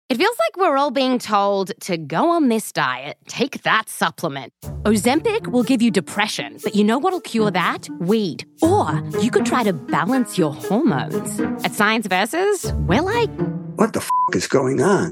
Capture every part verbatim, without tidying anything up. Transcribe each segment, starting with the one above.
It feels like we're all being told to go on this diet, take that supplement. Ozempic will give you depression, but you know what'll cure that? Weed. Or you could try to balance your hormones. At Science Versus, we're like... What the f*** is going on?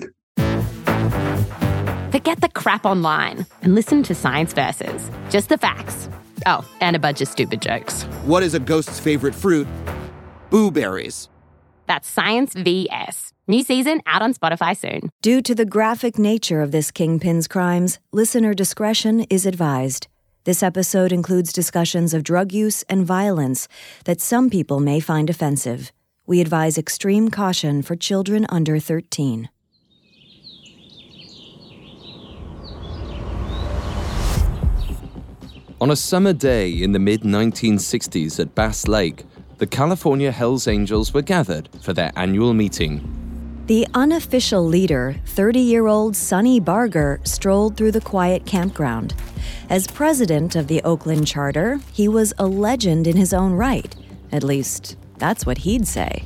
Forget the crap online and listen to Science Versus. Just the facts. Oh, and a bunch of stupid jokes. What is a ghost's favorite fruit? Blueberries. That's Science V S. New season out on Spotify soon. Due to the graphic nature of this kingpin's crimes, listener discretion is advised. This episode includes discussions of drug use and violence that some people may find offensive. We advise extreme caution for children under thirteen. On a summer day in the mid nineteen sixties at Bass Lake, the California Hells Angels were gathered for their annual meeting. The unofficial leader, thirty-year-old Sonny Barger, strolled through the quiet campground. As president of the Oakland Charter, he was a legend in his own right. At least, that's what he'd say.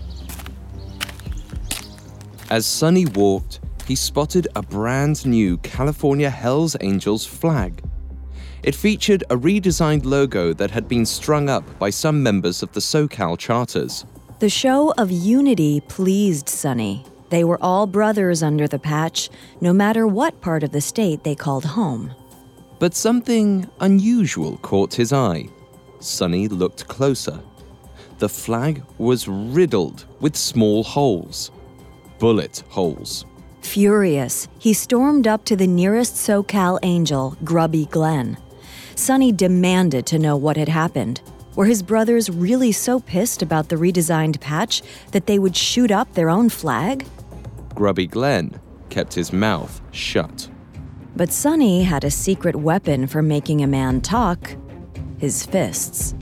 As Sonny walked, he spotted a brand new California Hells Angels flag. It featured a redesigned logo that had been strung up by some members of the SoCal charters. The show of unity pleased Sonny. They were all brothers under the patch, no matter what part of the state they called home. But something unusual caught his eye. Sonny looked closer. The flag was riddled with small holes. Bullet holes. Furious, he stormed up to the nearest SoCal Angel, Grubby Glenn. Sonny demanded to know what had happened. Were his brothers really so pissed about the redesigned patch that they would shoot up their own flag? Grubby Glenn kept his mouth shut. But Sonny had a secret weapon for making a man talk: his fists.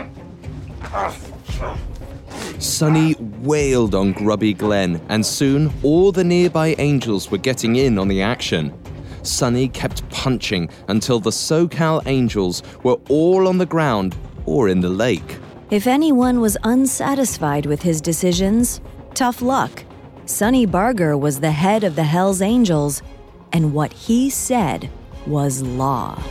Sonny wailed on Grubby Glenn, and soon all the nearby Angels were getting in on the action. Sonny kept punching until the SoCal Angels were all on the ground or in the lake. If anyone was unsatisfied with his decisions, tough luck. Sonny Barger was the head of the Hells Angels, and what he said was law.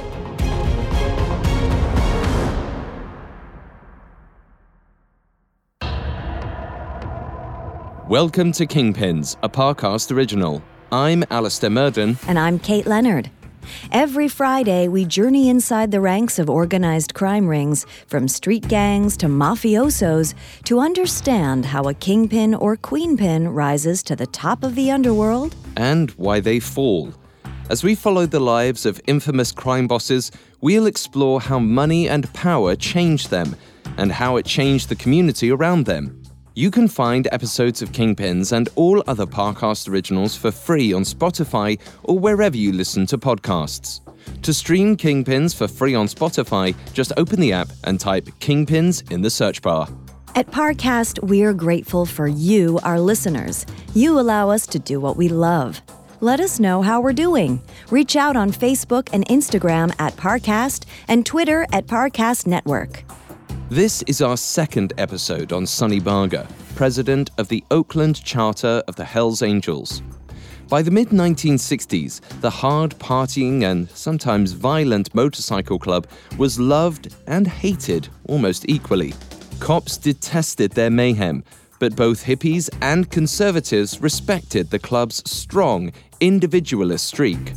Welcome to Kingpins, a Parcast original. I'm Alistair Murden. And I'm Kate Leonard. Every Friday, we journey inside the ranks of organized crime rings, from street gangs to mafiosos, to understand how a kingpin or queenpin rises to the top of the underworld. And why they fall. As we follow the lives of infamous crime bosses, we'll explore how money and power changed them, and how it changed the community around them. You can find episodes of Kingpins and all other Parcast originals for free on Spotify or wherever you listen to podcasts. To stream Kingpins for free on Spotify, just open the app and type Kingpins in the search bar. At Parcast, we're grateful for you, our listeners. You allow us to do what we love. Let us know how we're doing. Reach out on Facebook and Instagram at Parcast and Twitter at Parcast Network. This is our second episode on Sonny Barger, president of the Oakland Charter of the Hells Angels. By the mid nineteen sixties, the hard-partying and sometimes violent motorcycle club was loved and hated almost equally. Cops detested their mayhem, but both hippies and conservatives respected the club's strong, individualist streak.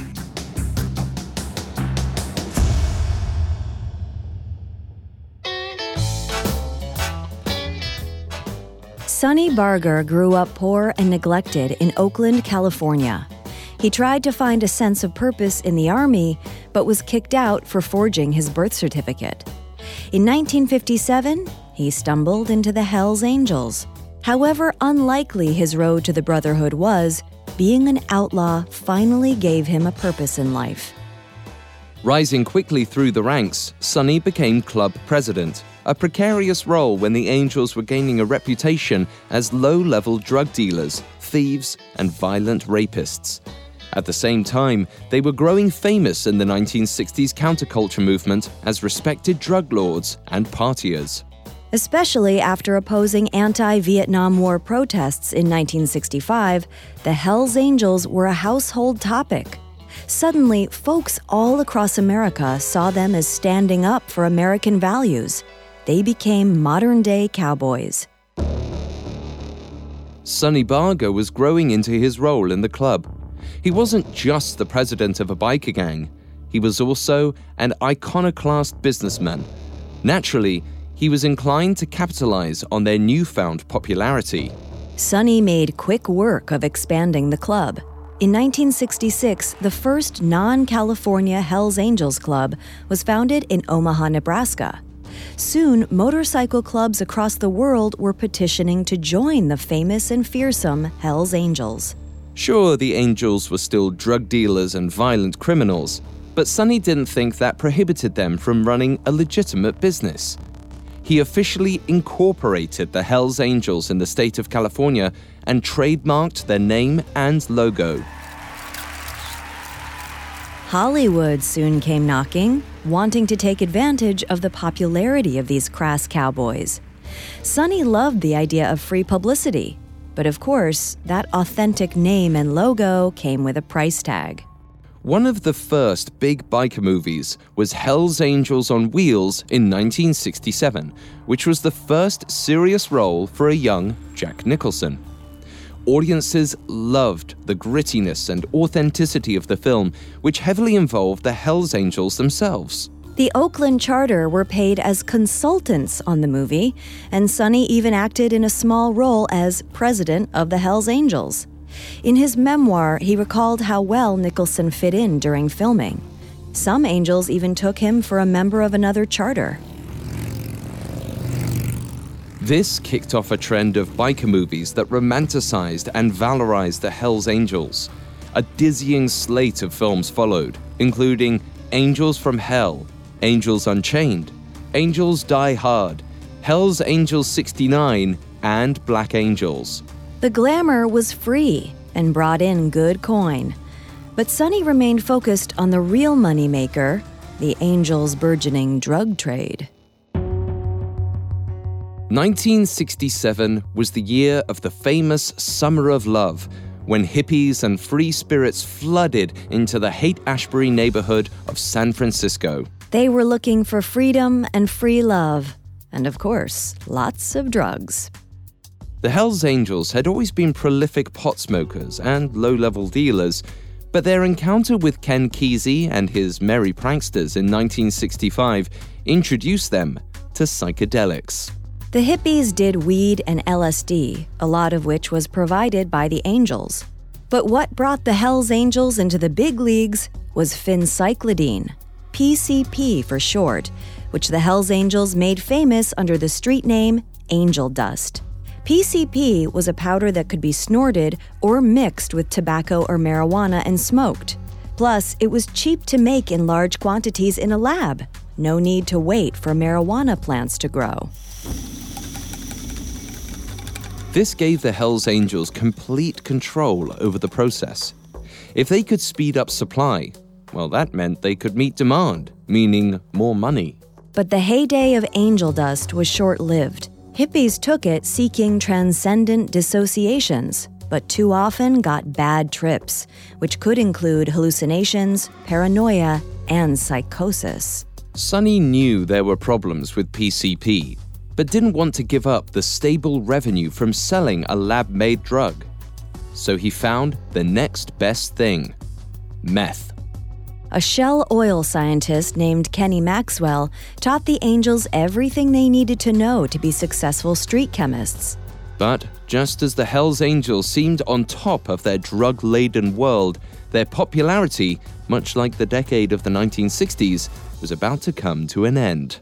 Sonny Barger grew up poor and neglected in Oakland, California. He tried to find a sense of purpose in the Army, but was kicked out for forging his birth certificate. In nineteen fifty-seven, he stumbled into the Hells Angels. However unlikely his road to the Brotherhood was, being an outlaw finally gave him a purpose in life. Rising quickly through the ranks, Sonny became club president, a precarious role when the Angels were gaining a reputation as low-level drug dealers, thieves, and violent rapists. At the same time, they were growing famous in the nineteen sixties counterculture movement as respected drug lords and partiers. Especially after opposing anti-Vietnam War protests in nineteen sixty-five, the Hells Angels were a household topic. Suddenly, folks all across America saw them as standing up for American values. They became modern-day cowboys. Sonny Barger was growing into his role in the club. He wasn't just the president of a biker gang. He was also an iconoclast businessman. Naturally, he was inclined to capitalize on their newfound popularity. Sonny made quick work of expanding the club. In nineteen sixty-six, the first non-California Hells Angels Club was founded in Omaha, Nebraska. Soon, motorcycle clubs across the world were petitioning to join the famous and fearsome Hells Angels. Sure, the Angels were still drug dealers and violent criminals, but Sonny didn't think that prohibited them from running a legitimate business. He officially incorporated the Hells Angels in the state of California and trademarked their name and logo. Hollywood soon came knocking, wanting to take advantage of the popularity of these crass cowboys. Sonny loved the idea of free publicity, but of course, that authentic name and logo came with a price tag. One of the first big biker movies was Hells Angels on Wheels in nineteen sixty-seven, which was the first serious role for a young Jack Nicholson. Audiences loved the grittiness and authenticity of the film, which heavily involved the Hells Angels themselves. The Oakland Charter were paid as consultants on the movie, and Sonny even acted in a small role as president of the Hells Angels. In his memoir, he recalled how well Nicholson fit in during filming. Some Angels even took him for a member of another charter. This kicked off a trend of biker movies that romanticized and valorized the Hells Angels. A dizzying slate of films followed, including Angels from Hell, Angels Unchained, Angels Die Hard, Hells Angels sixty-nine, and Black Angels. The glamour was free and brought in good coin. But Sonny remained focused on the real moneymaker, the Angels' burgeoning drug trade. nineteen sixty-seven was the year of the famous Summer of Love, when hippies and free spirits flooded into the Haight-Ashbury neighborhood of San Francisco. They were looking for freedom and free love, and of course, lots of drugs. The Hells Angels had always been prolific pot smokers and low-level dealers, but their encounter with Ken Kesey and his merry pranksters in nineteen sixty-five introduced them to psychedelics. The hippies did weed and L S D, a lot of which was provided by the Angels. But what brought the Hells Angels into the big leagues was phencyclidine, P C P for short, which the Hells Angels made famous under the street name Angel Dust. P C P was a powder that could be snorted or mixed with tobacco or marijuana and smoked. Plus, it was cheap to make in large quantities in a lab. No need to wait for marijuana plants to grow. This gave the Hells Angels complete control over the process. If they could speed up supply, well, that meant they could meet demand, meaning more money. But the heyday of Angel Dust was short-lived. Hippies took it seeking transcendent dissociations, but too often got bad trips, which could include hallucinations, paranoia, and psychosis. Sonny knew there were problems with P C P, but didn't want to give up the stable revenue from selling a lab-made drug. So he found the next best thing: meth. A Shell oil scientist named Kenny Maxwell taught the Angels everything they needed to know to be successful street chemists. But just as the Hells Angels seemed on top of their drug-laden world, their popularity, much like the decade of the nineteen sixties, was about to come to an end.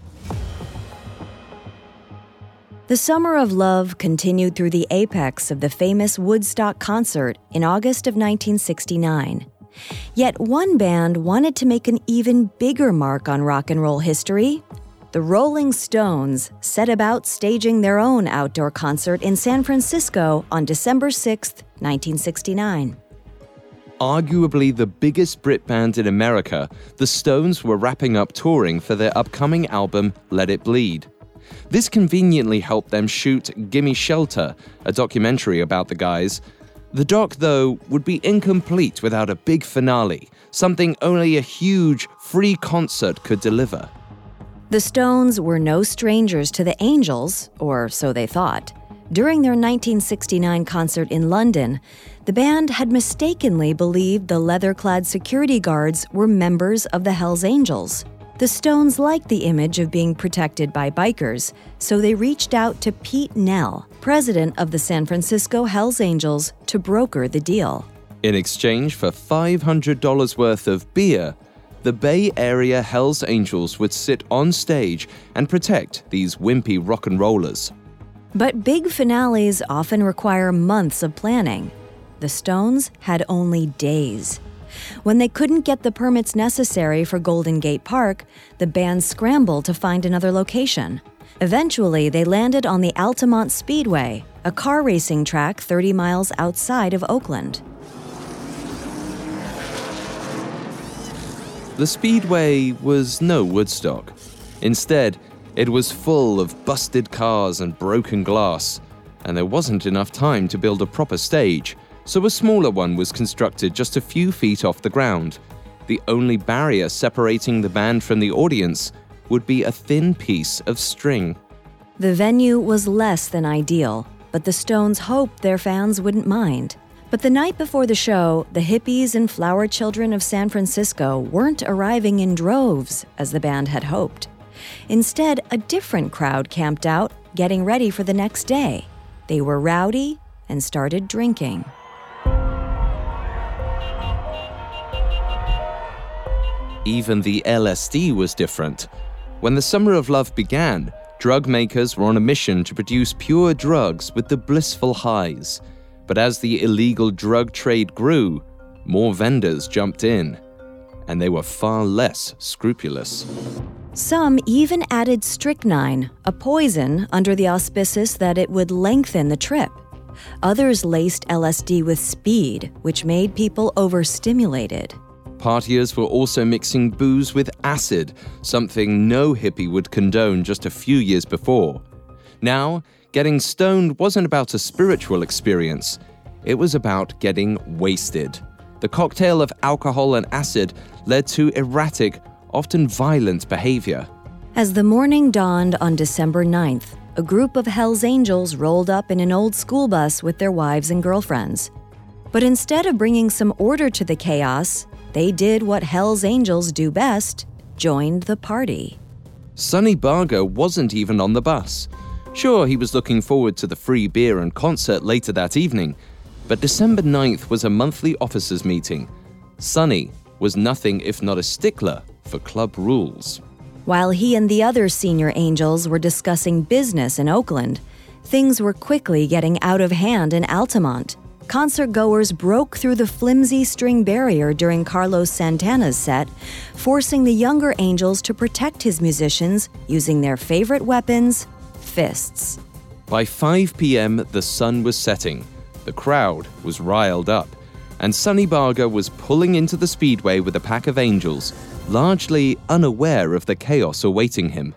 The Summer of Love continued through the apex of the famous Woodstock concert in August of nineteen sixty-nine. Yet one band wanted to make an even bigger mark on rock and roll history. The Rolling Stones set about staging their own outdoor concert in San Francisco on December sixth, nineteen sixty-nine. Arguably the biggest Brit band in America, the Stones were wrapping up touring for their upcoming album, Let It Bleed. This conveniently helped them shoot Gimme Shelter, a documentary about the guys. The doc, though, would be incomplete without a big finale, something only a huge, free concert could deliver. The Stones were no strangers to the Angels, or so they thought. During their nineteen sixty-nine concert in London, the band had mistakenly believed the leather-clad security guards were members of the Hells Angels. The Stones liked the image of being protected by bikers, so they reached out to Pete Knell, president of the San Francisco Hells Angels, to broker the deal. In exchange for five hundred dollars worth of beer, the Bay Area Hells Angels would sit on stage and protect these wimpy rock and rollers. But big finales often require months of planning. The Stones had only days. When they couldn't get the permits necessary for Golden Gate Park, the band scrambled to find another location. Eventually, they landed on the Altamont Speedway, a car racing track thirty miles outside of Oakland. The Speedway was no Woodstock. Instead, it was full of busted cars and broken glass, and there wasn't enough time to build a proper stage, so a smaller one was constructed just a few feet off the ground. The only barrier separating the band from the audience would be a thin piece of string. The venue was less than ideal, but the Stones hoped their fans wouldn't mind. But the night before the show, the hippies and flower children of San Francisco weren't arriving in droves, as the band had hoped. Instead, a different crowd camped out, getting ready for the next day. They were rowdy and started drinking. Even the L S D was different. When the Summer of Love began, drug makers were on a mission to produce pure drugs with the blissful highs. But as the illegal drug trade grew, more vendors jumped in, and they were far less scrupulous. Some even added strychnine, a poison, under the auspices that it would lengthen the trip. Others laced L S D with speed, which made people overstimulated. Partiers were also mixing booze with acid, something no hippie would condone just a few years before. Now, getting stoned wasn't about a spiritual experience. It was about getting wasted. The cocktail of alcohol and acid led to erratic, often violent behavior. As the morning dawned on December ninth, a group of Hells Angels rolled up in an old school bus with their wives and girlfriends. But instead of bringing some order to the chaos, they did what Hells Angels do best, joined the party. Sonny Barger wasn't even on the bus. Sure, he was looking forward to the free beer and concert later that evening, but December ninth was a monthly officers' meeting. Sonny was nothing if not a stickler for club rules. While he and the other senior Angels were discussing business in Oakland, things were quickly getting out of hand in Altamont. Concert-goers broke through the flimsy string barrier during Carlos Santana's set, forcing the younger Angels to protect his musicians using their favorite weapons, fists. By five p.m., the sun was setting. The crowd was riled up, and Sonny Barger was pulling into the Speedway with a pack of Angels, largely unaware of the chaos awaiting him.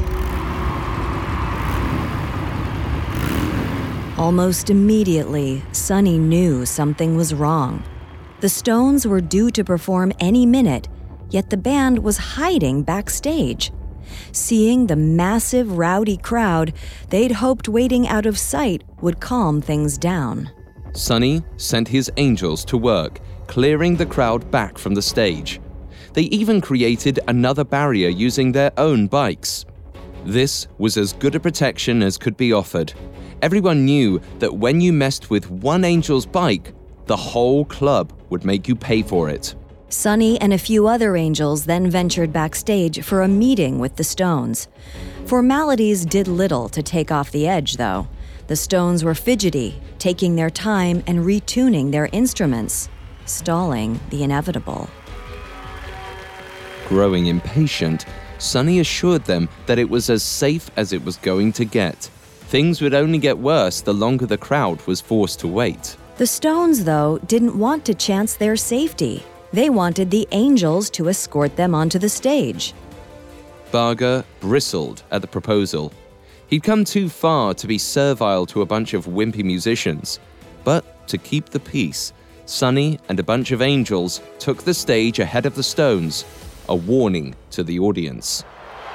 Almost immediately, Sonny knew something was wrong. The Stones were due to perform any minute, yet the band was hiding backstage. Seeing the massive, rowdy crowd, they'd hoped waiting out of sight would calm things down. Sonny sent his Angels to work, clearing the crowd back from the stage. They even created another barrier using their own bikes. This was as good a protection as could be offered. Everyone knew that when you messed with one Angel's bike, the whole club would make you pay for it. Sonny and a few other Angels then ventured backstage for a meeting with the Stones. Formalities did little to take off the edge, though. The Stones were fidgety, taking their time and retuning their instruments, stalling the inevitable. Growing impatient, Sonny assured them that it was as safe as it was going to get. Things would only get worse the longer the crowd was forced to wait. The Stones, though, didn't want to chance their safety. They wanted the Angels to escort them onto the stage. Barger bristled at the proposal. He'd come too far to be servile to a bunch of wimpy musicians, but to keep the peace, Sonny and a bunch of angels took the stage ahead of the Stones, a warning to the audience.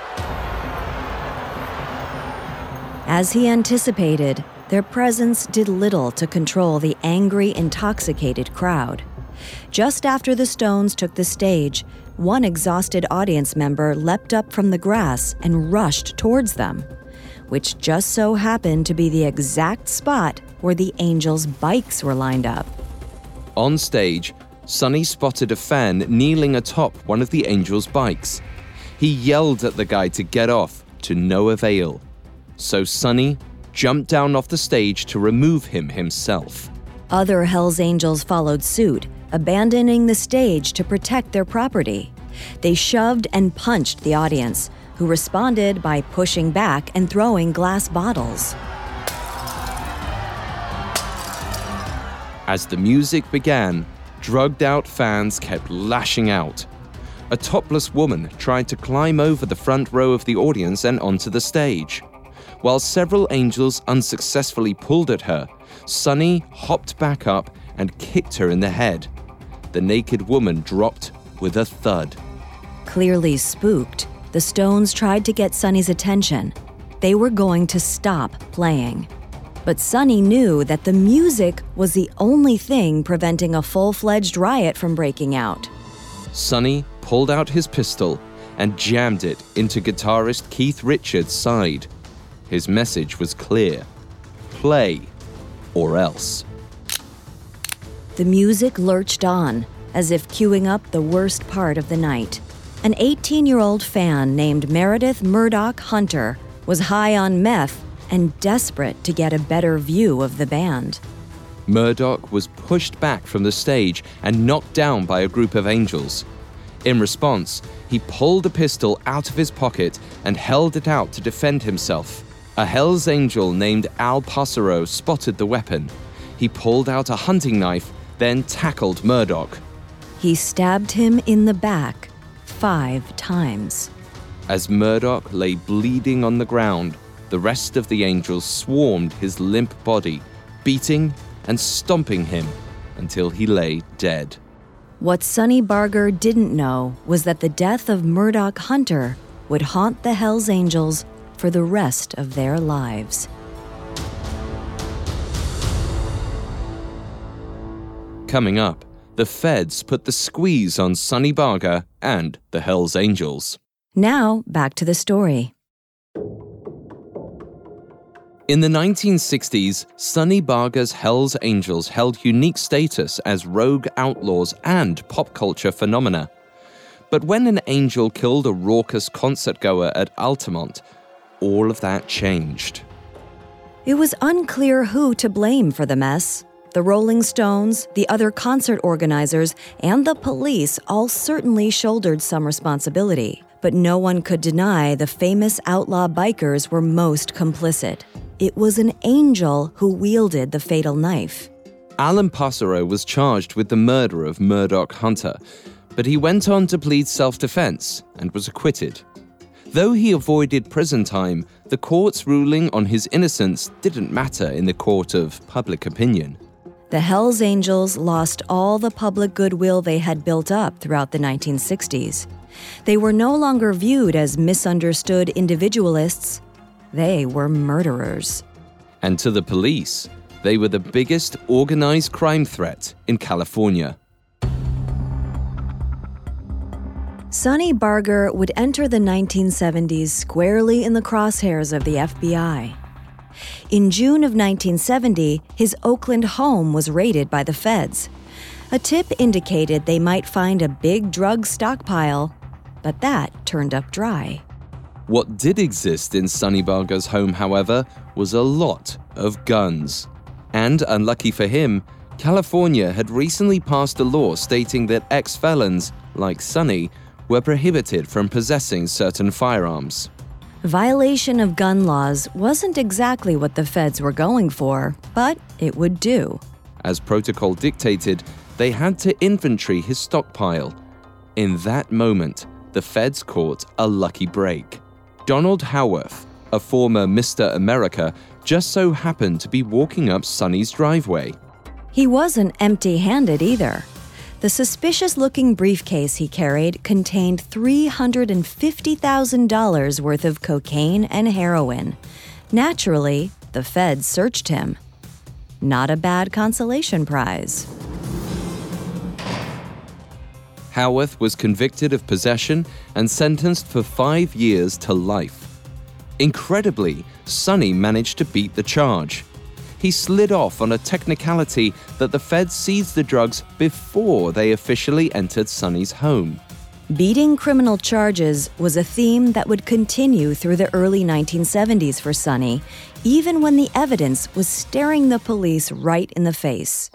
As he anticipated, their presence did little to control the angry, intoxicated crowd. Just after the Stones took the stage, one exhausted audience member leapt up from the grass and rushed towards them, which just so happened to be the exact spot where the Angels' bikes were lined up. On stage, Sonny spotted a fan kneeling atop one of the Angels' bikes. He yelled at the guy to get off, to no avail. So Sonny jumped down off the stage to remove him himself. Other Hells Angels followed suit, abandoning the stage to protect their property. They shoved and punched the audience, who responded by pushing back and throwing glass bottles. As the music began, drugged-out fans kept lashing out. A topless woman tried to climb over the front row of the audience and onto the stage. While several angels unsuccessfully pulled at her, Sonny hopped back up and kicked her in the head. The naked woman dropped with a thud. Clearly spooked, the Stones tried to get Sonny's attention. They were going to stop playing. But Sonny knew that the music was the only thing preventing a full-fledged riot from breaking out. Sonny pulled out his pistol and jammed it into guitarist Keith Richards' side. His message was clear: play or else. The music lurched on, as if queuing up the worst part of the night. An eighteen-year-old fan named Meredith Murdoch Hunter was high on meth and desperate to get a better view of the band. Murdoch was pushed back from the stage and knocked down by a group of angels. In response, he pulled a pistol out of his pocket and held it out to defend himself. A Hells Angel named Al Passero spotted the weapon. He pulled out a hunting knife, then tackled Murdoch. He stabbed him in the back five times. As Murdoch lay bleeding on the ground, the rest of the angels swarmed his limp body, beating and stomping him until he lay dead. What Sonny Barger didn't know was that the death of Murdoch Hunter would haunt the Hells Angels for the rest of their lives. Coming up, the feds put the squeeze on Sonny Barger and the Hells Angels. Now, back to the story. In the nineteen sixties, Sonny Barger's Hells Angels held unique status as rogue outlaws and pop culture phenomena. But when an angel killed a raucous concertgoer at Altamont, all of that changed. It was unclear who to blame for the mess. The Rolling Stones, the other concert organizers, and the police all certainly shouldered some responsibility. But no one could deny the famous outlaw bikers were most complicit. It was an angel who wielded the fatal knife. Alan Passero was charged with the murder of Murdoch Hunter, but he went on to plead self-defense and was acquitted. Though he avoided prison time, the court's ruling on his innocence didn't matter in the court of public opinion. The Hells Angels lost all the public goodwill they had built up throughout the nineteen sixties. They were no longer viewed as misunderstood individualists. They were murderers. And to the police, they were the biggest organized crime threat in California. Sonny Barger would enter the nineteen seventies squarely in the crosshairs of the F B I. In June of nineteen seventy, his Oakland home was raided by the feds. A tip indicated they might find a big drug stockpile, but that turned up dry. What did exist in Sonny Barger's home, however, was a lot of guns. And, unlucky for him, California had recently passed a law stating that ex-felons, like Sonny, were prohibited from possessing certain firearms. Violation of gun laws wasn't exactly what the feds were going for, but it would do. As protocol dictated, they had to inventory his stockpile. In that moment, the feds caught a lucky break. Donald Howarth, a former Mister America, just so happened to be walking up Sonny's driveway. He wasn't empty-handed either. The suspicious-looking briefcase he carried contained three hundred fifty thousand dollars worth of cocaine and heroin. Naturally, the feds searched him. Not a bad consolation prize. Howarth was convicted of possession and sentenced for five years to life. Incredibly, Sonny managed to beat the charge. He slid off on a technicality that the feds seized the drugs before they officially entered Sonny's home. Beating criminal charges was a theme that would continue through the early nineteen seventies for Sonny, even when the evidence was staring the police right in the face.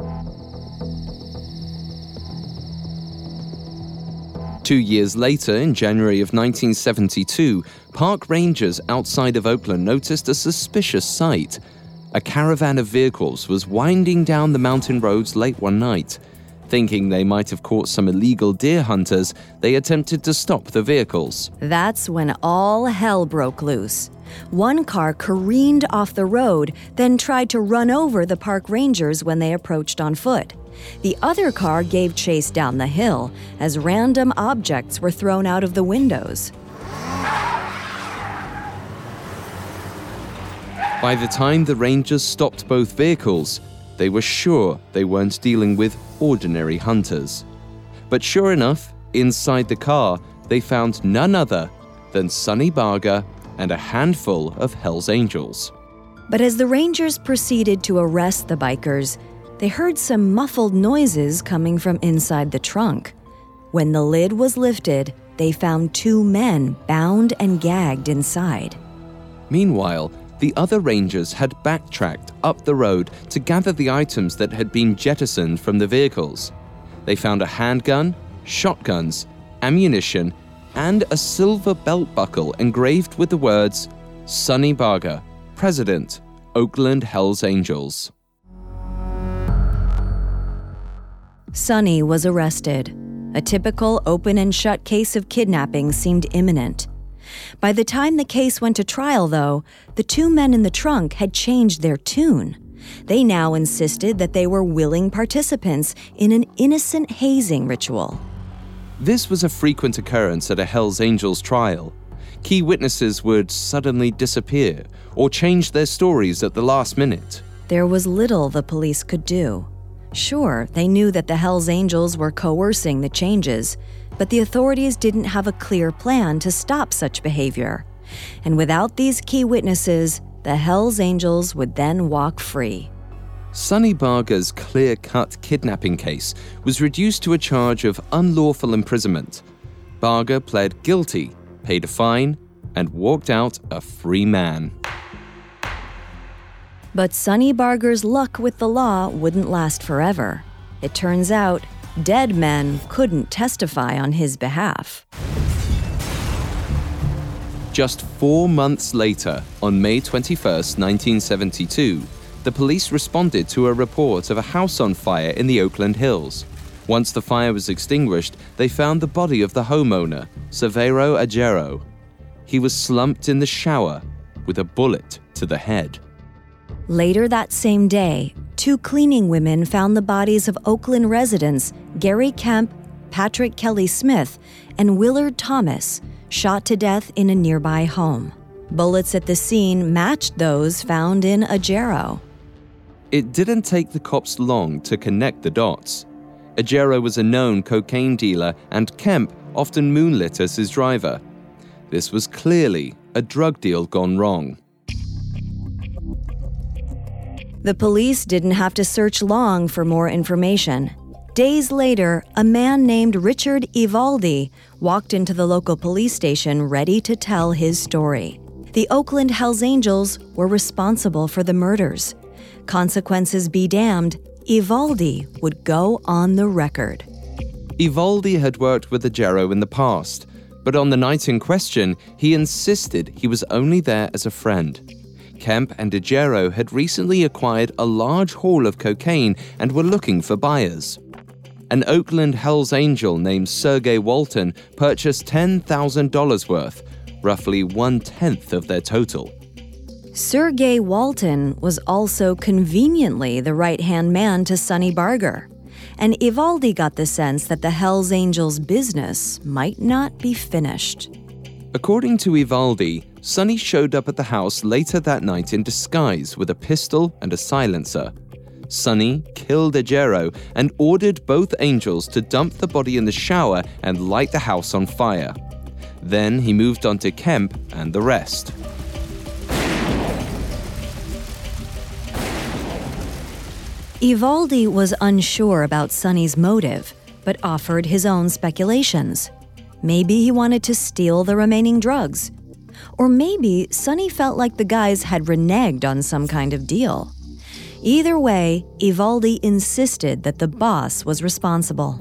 Two years later, in January of nineteen seventy-two, park rangers outside of Oakland noticed a suspicious sight. A caravan of vehicles was winding down the mountain roads late one night. Thinking they might have caught some illegal deer hunters, they attempted to stop the vehicles. That's when all hell broke loose. One car careened off the road, then tried to run over the park rangers when they approached on foot. The other car gave chase down the hill as random objects were thrown out of the windows. By the time the rangers stopped both vehicles, they were sure they weren't dealing with ordinary hunters. But sure enough, inside the car, they found none other than Sonny Barger and a handful of Hell's Angels. But as the rangers proceeded to arrest the bikers, they heard some muffled noises coming from inside the trunk. When the lid was lifted, they found two men bound and gagged inside. Meanwhile, the other rangers had backtracked up the road to gather the items that had been jettisoned from the vehicles. They found a handgun, shotguns, ammunition, and a silver belt buckle engraved with the words, Sonny Barger, President, Oakland Hell's Angels. Sonny was arrested. A typical open and shut case of kidnapping seemed imminent. By the time the case went to trial, though, the two men in the trunk had changed their tune. They now insisted that they were willing participants in an innocent hazing ritual. This was a frequent occurrence at a Hell's Angels trial. Key witnesses would suddenly disappear or change their stories at the last minute. There was little the police could do. Sure, they knew that the Hell's Angels were coercing the changes, but the authorities didn't have a clear plan to stop such behavior. And without these key witnesses, the Hell's Angels would then walk free. Sonny Barger's clear-cut kidnapping case was reduced to a charge of unlawful imprisonment. Barger pled guilty, paid a fine, and walked out a free man. But Sonny Barger's luck with the law wouldn't last forever. It turns out, dead men couldn't testify on his behalf. Just four months later, on May twenty-first, nineteen seventy-two, the police responded to a report of a house on fire in the Oakland Hills. Once the fire was extinguished, they found the body of the homeowner, Severo Agero. He was slumped in the shower with a bullet to the head. Later that same day, two cleaning women found the bodies of Oakland residents Gary Kemp, Patrick Kelly Smith, and Willard Thomas, shot to death in a nearby home. Bullets at the scene matched those found in Agero. It didn't take the cops long to connect the dots. Agero was a known cocaine dealer, and Kemp often moonlit as his driver. This was clearly a drug deal gone wrong. The police didn't have to search long for more information. Days later, a man named Richard Ivaldi walked into the local police station ready to tell his story. The Oakland Hell's Angels were responsible for the murders. Consequences be damned, Ivaldi would go on the record. Ivaldi had worked with Agero in the past, but on the night in question, he insisted he was only there as a friend. Kemp and Agero had recently acquired a large haul of cocaine and were looking for buyers. An Oakland Hell's Angel named Sergey Walton purchased ten thousand dollars worth, roughly one-tenth of their total. Sergei Walton was also conveniently the right-hand man to Sonny Barger, and Ivaldi got the sense that the Hells Angels business might not be finished. According to Ivaldi, Sonny showed up at the house later that night in disguise with a pistol and a silencer. Sonny killed Agero and ordered both angels to dump the body in the shower and light the house on fire. Then he moved on to Kemp and the rest. Ivaldi was unsure about Sonny's motive, but offered his own speculations. Maybe he wanted to steal the remaining drugs. Or maybe Sonny felt like the guys had reneged on some kind of deal. Either way, Ivaldi insisted that the boss was responsible.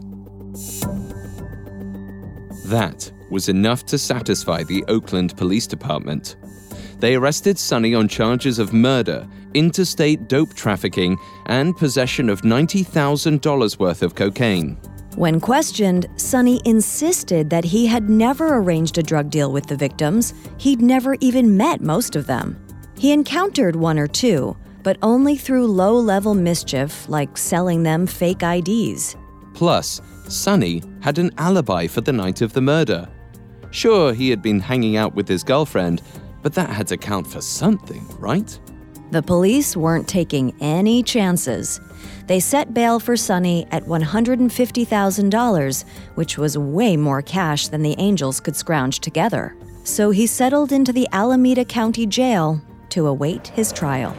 That was enough to satisfy the Oakland Police Department. They arrested Sonny on charges of murder, interstate dope trafficking, and possession of ninety thousand dollars worth of cocaine. When questioned, Sonny insisted that he had never arranged a drug deal with the victims. He'd never even met most of them. He encountered one or two, but only through low-level mischief like selling them fake I Ds. Plus, Sonny had an alibi for the night of the murder. Sure, he had been hanging out with his girlfriend, but that had to count for something, right? The police weren't taking any chances. They set bail for Sonny at one hundred fifty thousand dollars, which was way more cash than the Angels could scrounge together. So he settled into the Alameda County Jail to await his trial.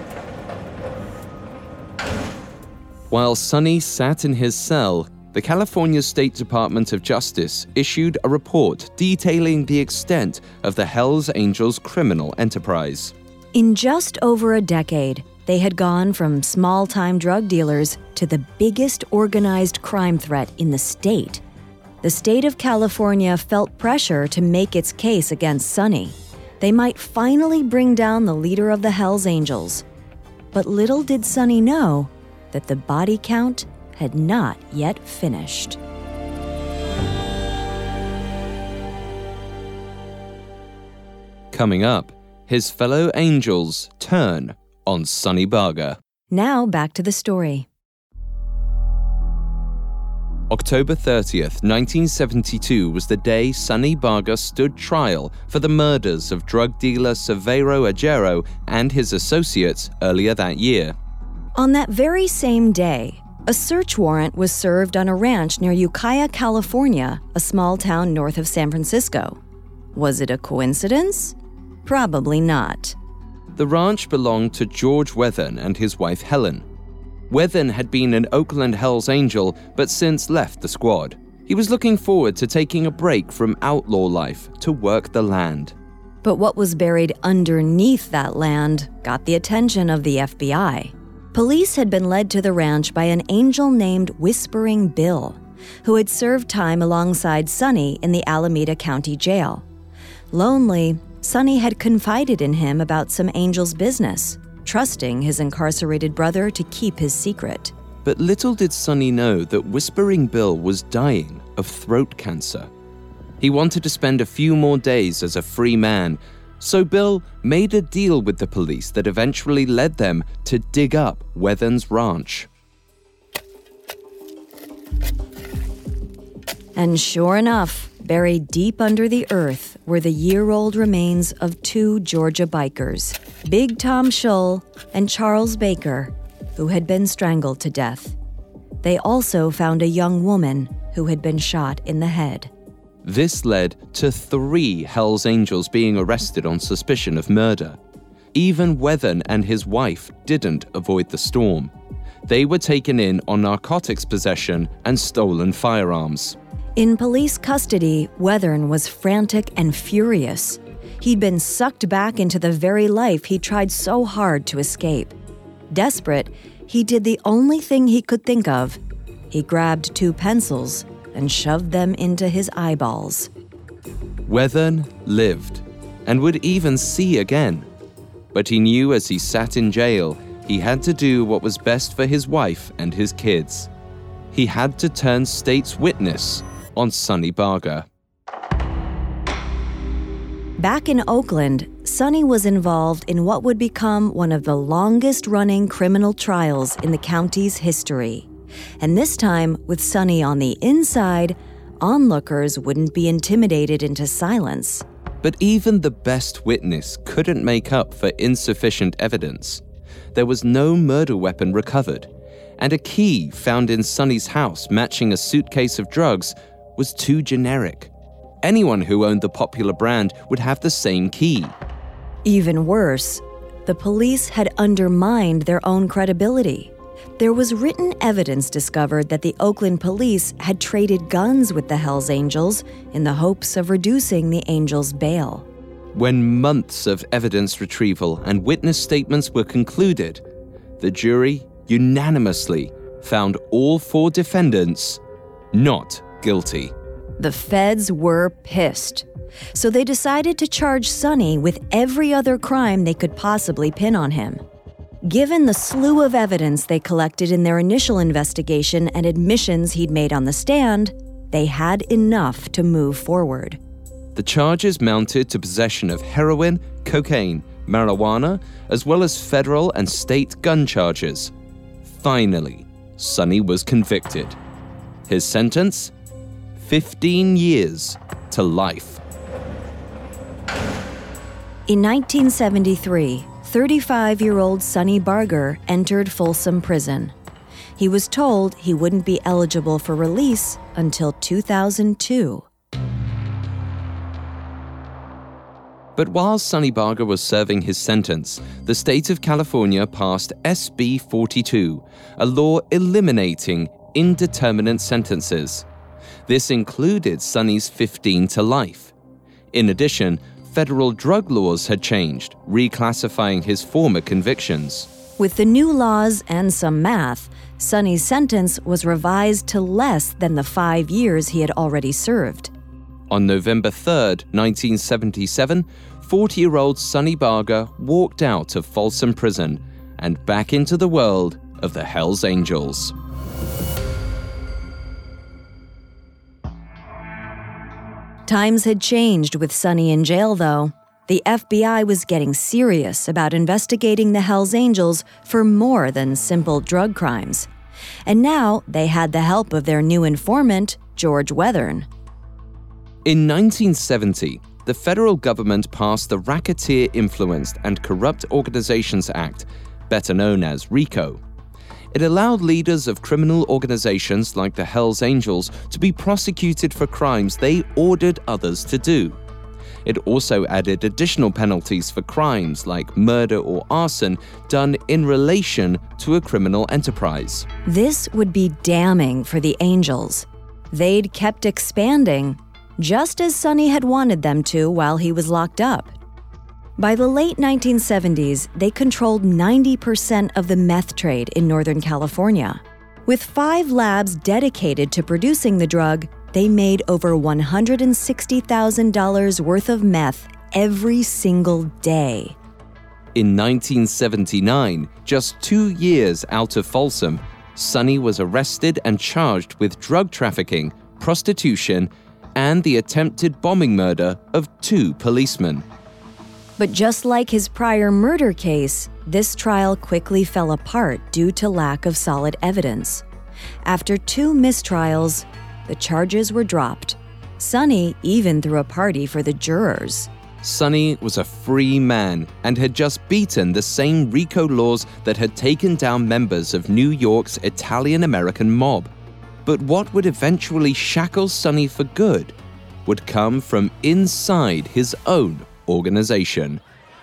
While Sonny sat in his cell, the California State Department of Justice issued a report detailing the extent of the Hells Angels criminal enterprise. In just over a decade, they had gone from small-time drug dealers to the biggest organized crime threat in the state. The state of California felt pressure to make its case against Sonny. They might finally bring down the leader of the Hells Angels. But little did Sonny know that the body count had not yet finished. Coming up, his fellow angels turn on Sonny Barger. Now back to the story. October thirtieth, nineteen seventy-two was the day Sonny Barger stood trial for the murders of drug dealer Severo Agero and his associates earlier that year. On that very same day, a search warrant was served on a ranch near Ukiah, California, a small town north of San Francisco. Was it a coincidence? Probably not. The ranch belonged to George Wethern and his wife Helen. Wethern had been an Oakland Hells Angel, but since left the squad. He was looking forward to taking a break from outlaw life to work the land. But what was buried underneath that land got the attention of the F B I. Police had been led to the ranch by an angel named Whispering Bill, who had served time alongside Sonny in the Alameda County Jail. Lonely, Sonny had confided in him about some angel's business, trusting his incarcerated brother to keep his secret. But little did Sonny know that Whispering Bill was dying of throat cancer. He wanted to spend a few more days as a free man, so Bill made a deal with the police that eventually led them to dig up Wethern's ranch. And sure enough, buried deep under the earth were the year-old remains of two Georgia bikers, Big Tom Shull and Charles Baker, who had been strangled to death. They also found a young woman who had been shot in the head. This led to three Hells Angels being arrested on suspicion of murder. Even Wethern and his wife didn't avoid the storm. They were taken in on narcotics possession and stolen firearms. In police custody, Wethern was frantic and furious. He'd been sucked back into the very life he tried so hard to escape. Desperate, he did the only thing he could think of. He grabbed two pencils and shoved them into his eyeballs. Wethern lived and would even see again. But he knew as he sat in jail, he had to do what was best for his wife and his kids. He had to turn state's witness on Sonny Barger. Back in Oakland, Sonny was involved in what would become one of the longest-running criminal trials in the county's history. And this time, with Sonny on the inside, onlookers wouldn't be intimidated into silence. But even the best witness couldn't make up for insufficient evidence. There was no murder weapon recovered, and a key found in Sonny's house matching a suitcase of drugs was too generic. Anyone who owned the popular brand would have the same key. Even worse, the police had undermined their own credibility. There was written evidence discovered that the Oakland police had traded guns with the Hells Angels in the hopes of reducing the Angels' bail. When months of evidence retrieval and witness statements were concluded, the jury unanimously found all four defendants not guilty. The feds were pissed, so they decided to charge Sonny with every other crime they could possibly pin on him. Given the slew of evidence they collected in their initial investigation and admissions he'd made on the stand, they had enough to move forward. The charges mounted to possession of heroin, cocaine, marijuana, as well as federal and state gun charges. Finally, Sonny was convicted. His sentence? fifteen years to life. In nineteen seventy-three, thirty-five-year-old Sonny Barger entered Folsom Prison. He was told he wouldn't be eligible for release until two thousand two. But while Sonny Barger was serving his sentence, the state of California passed S B forty-two, a law eliminating indeterminate sentences. This included Sonny's fifteen to life. In addition, federal drug laws had changed, reclassifying his former convictions. With the new laws and some math, Sonny's sentence was revised to less than the five years he had already served. On November third, nineteen seventy-seven, forty-year-old Sonny Barger walked out of Folsom Prison and back into the world of the Hells Angels. Times had changed with Sonny in jail, though. The F B I was getting serious about investigating the Hells Angels for more than simple drug crimes. And now they had the help of their new informant, George Weathern. In nineteen seventy, the federal government passed the Racketeer-Influenced and Corrupt Organizations Act, better known as RICO. It allowed leaders of criminal organizations like the Hells Angels to be prosecuted for crimes they ordered others to do. It also added additional penalties for crimes like murder or arson done in relation to a criminal enterprise. This would be damning for the Angels. They'd kept expanding, just as Sonny had wanted them to while he was locked up. By the late nineteen seventies, they controlled ninety percent of the meth trade in Northern California. With five labs dedicated to producing the drug, they made over one hundred sixty thousand dollars worth of meth every single day. In nineteen seventy-nine, just two years out of Folsom, Sonny was arrested and charged with drug trafficking, prostitution, and the attempted bombing murder of two policemen. But just like his prior murder case, this trial quickly fell apart due to lack of solid evidence. After two mistrials, the charges were dropped. Sonny even threw a party for the jurors. Sonny was a free man and had just beaten the same RICO laws that had taken down members of New York's Italian-American mob. But what would eventually shackle Sonny for good would come from inside his own organization.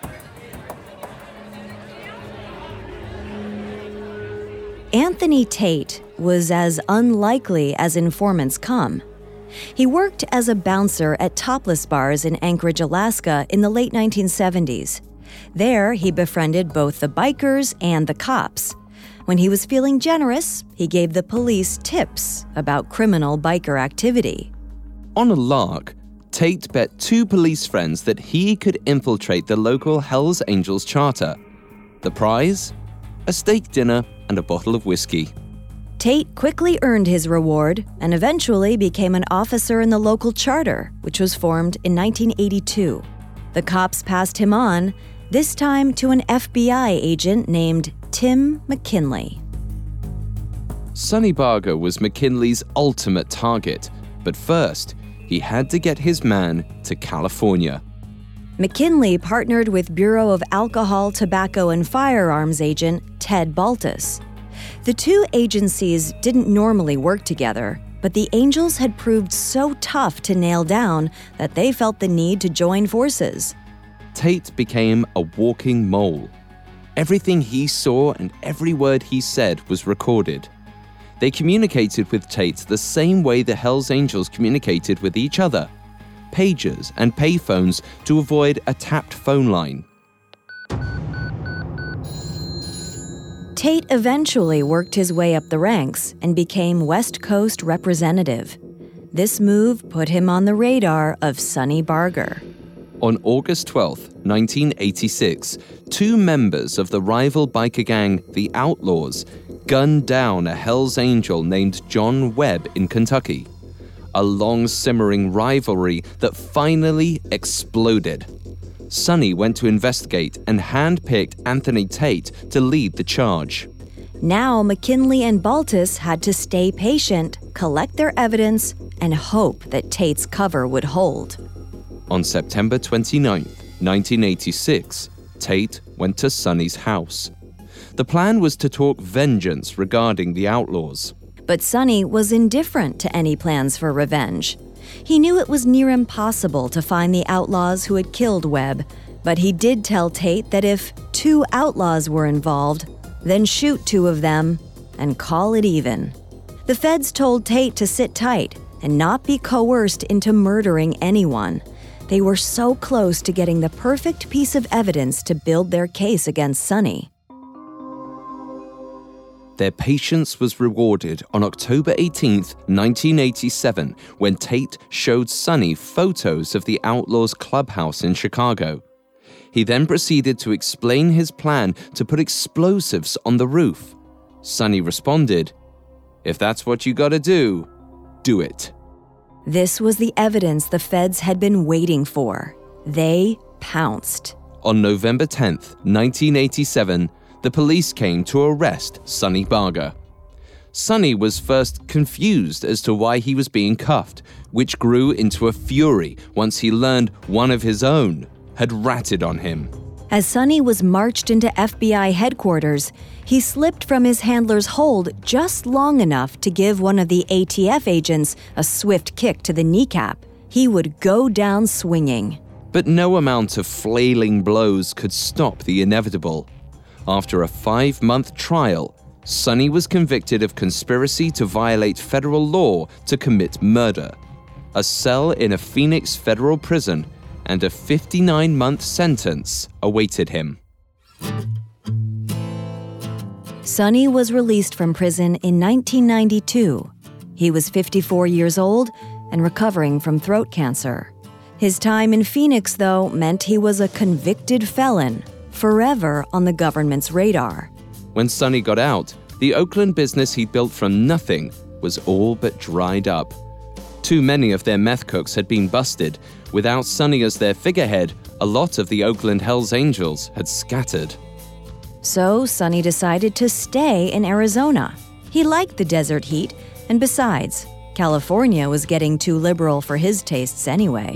Anthony Tate was as unlikely as informants come. He worked as a bouncer at topless bars in Anchorage, Alaska in the late nineteen seventies. There, he befriended both the bikers and the cops. When he was feeling generous, he gave the police tips about criminal biker activity. On a lark, Tate bet two police friends that he could infiltrate the local Hells Angels charter. The prize? A steak dinner and a bottle of whiskey. Tate quickly earned his reward and eventually became an officer in the local charter, which was formed in nineteen eighty-two. The cops passed him on, this time to an F B I agent named Tim McKinley. Sonny Barger was McKinley's ultimate target, but first, he had to get his man to California. McKinley partnered with Bureau of Alcohol, Tobacco, and Firearms agent Ted Baltus. The two agencies didn't normally work together, but the Angels had proved so tough to nail down that they felt the need to join forces. Tate became a walking mole. Everything he saw and every word he said was recorded. They communicated with Tate the same way the Hells Angels communicated with each other: pagers and payphones to avoid a tapped phone line. Tate eventually worked his way up the ranks and became West Coast representative. This move put him on the radar of Sonny Barger. On August twelfth, nineteen eighty-six, two members of the rival biker gang, the Outlaws, gunned down a Hells Angel named John Webb in Kentucky. A long-simmering rivalry that finally exploded. Sonny went to investigate and handpicked Anthony Tate to lead the charge. Now McKinley and Baltus had to stay patient, collect their evidence, and hope that Tate's cover would hold. On September twenty-ninth, nineteen eighty-six, Tate went to Sonny's house. The plan was to talk vengeance regarding the Outlaws. But Sonny was indifferent to any plans for revenge. He knew it was near impossible to find the outlaws who had killed Webb, but he did tell Tate that if two outlaws were involved, then shoot two of them and call it even. The feds told Tate to sit tight and not be coerced into murdering anyone. They were so close to getting the perfect piece of evidence to build their case against Sonny. Their patience was rewarded on October eighteenth, nineteen eighty-seven, when Tate showed Sonny photos of the Outlaws' clubhouse in Chicago. He then proceeded to explain his plan to put explosives on the roof. Sonny responded, "If that's what you gotta do, do it." This was the evidence the feds had been waiting for. They pounced. On November tenth, nineteen eighty-seven, the police came to arrest Sonny Barger. Sonny was first confused as to why he was being cuffed, which grew into a fury once he learned one of his own had ratted on him. As Sonny was marched into F B I headquarters, he slipped from his handler's hold just long enough to give one of the A T F agents a swift kick to the kneecap. He would go down swinging. But no amount of flailing blows could stop the inevitable. After a five-month trial, Sonny was convicted of conspiracy to violate federal law to commit murder, a cell in a Phoenix federal prison, and a fifty-nine-month sentence awaited him. Sonny was released from prison in nineteen ninety-two. He was fifty-four years old and recovering from throat cancer. His time in Phoenix, though, meant he was a convicted felon, forever on the government's radar. When Sonny got out, the Oakland business he'd built from nothing was all but dried up. Too many of their meth cooks had been busted. Without Sonny as their figurehead, a lot of the Oakland Hells Angels had scattered. So Sonny decided to stay in Arizona. He liked the desert heat, and besides, California was getting too liberal for his tastes anyway.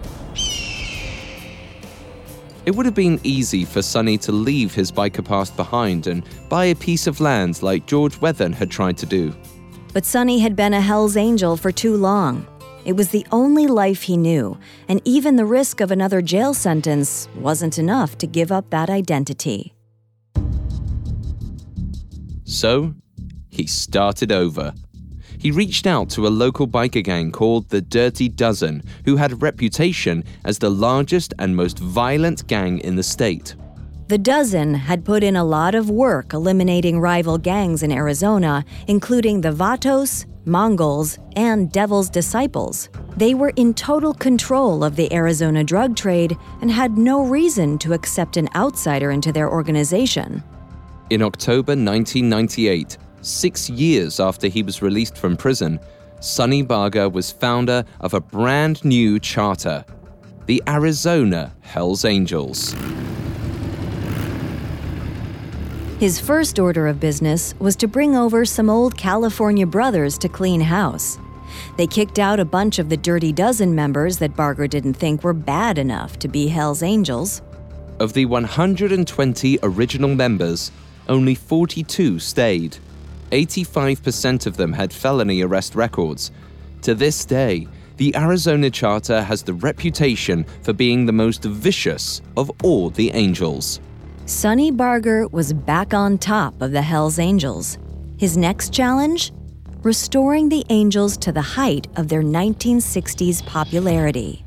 It would have been easy for Sonny to leave his biker past behind and buy a piece of land like George Wethen had tried to do. But Sonny had been a Hells Angel for too long. It was the only life he knew, and even the risk of another jail sentence wasn't enough to give up that identity. So, he started over. He reached out to a local biker gang called the Dirty Dozen, who had a reputation as the largest and most violent gang in the state. The Dozen had put in a lot of work eliminating rival gangs in Arizona, including the Vatos, Mongols, and Devil's Disciples. They were in total control of the Arizona drug trade and had no reason to accept an outsider into their organization. In October nineteen ninety-eight, six years after he was released from prison, Sonny Barger was founder of a brand new charter, the Arizona Hells Angels. His first order of business was to bring over some old California brothers to clean house. They kicked out a bunch of the Dirty Dozen members that Barger didn't think were bad enough to be Hells Angels. Of the one hundred twenty original members, only forty-two stayed. eighty-five percent of them had felony arrest records. To this day, the Arizona Charter has the reputation for being the most vicious of all the Angels. Sonny Barger was back on top of the Hells Angels. His next challenge? Restoring the Angels to the height of their nineteen sixties popularity.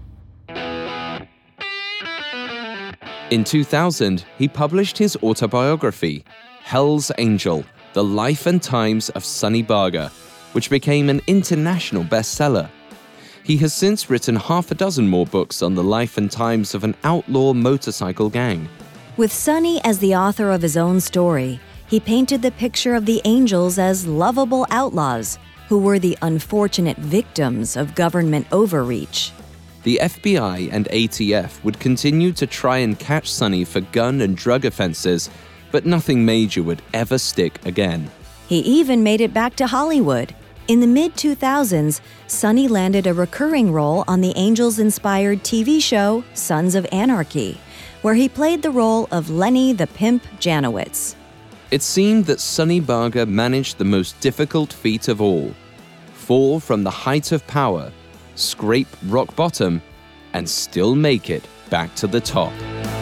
In two thousand, he published his autobiography, Hells Angel: The Life and Times of Sonny Barger, which became an international bestseller. He has since written half a dozen more books on the life and times of an outlaw motorcycle gang. With Sonny as the author of his own story, he painted the picture of the Angels as lovable outlaws who were the unfortunate victims of government overreach. The F B I and A T F would continue to try and catch Sonny for gun and drug offenses, but nothing major would ever stick again. He even made it back to Hollywood. In the mid two thousands, Sonny landed a recurring role on the Angels-inspired T V show Sons of Anarchy, where he played the role of Lenny the Pimp Janowitz. It seemed that Sonny Barger managed the most difficult feat of all: fall from the height of power, scrape rock bottom, and still make it back to the top.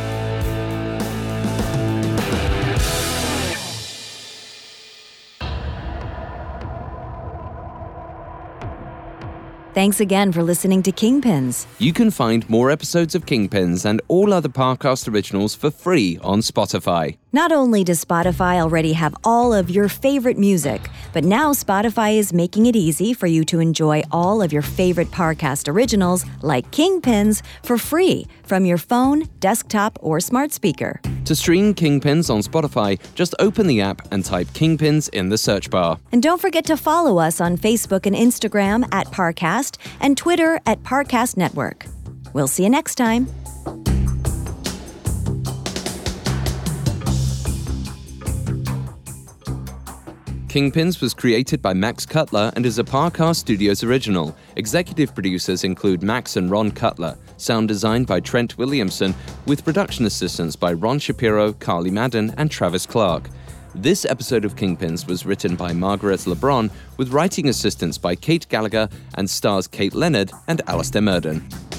Thanks again for listening to Kingpins. You can find more episodes of Kingpins and all other Parcast originals for free on Spotify. Not only does Spotify already have all of your favorite music, but now Spotify is making it easy for you to enjoy all of your favorite Parcast originals, like Kingpins, for free from your phone, desktop, or smart speaker. To stream Kingpins on Spotify, just open the app and type Kingpins in the search bar. And don't forget to follow us on Facebook and Instagram at Parcast and Twitter at Parcast Network. We'll see you next time. Kingpins was created by Max Cutler and is a Parcast Studios original. Executive producers include Max and Ron Cutler. Sound design by Trent Williamson, with production assistance by Ron Shapiro, Carly Madden, and Travis Clark. This episode of Kingpins was written by Margaret LeBron, with writing assistance by Kate Gallagher, and stars Kate Leonard and Alistair Murden.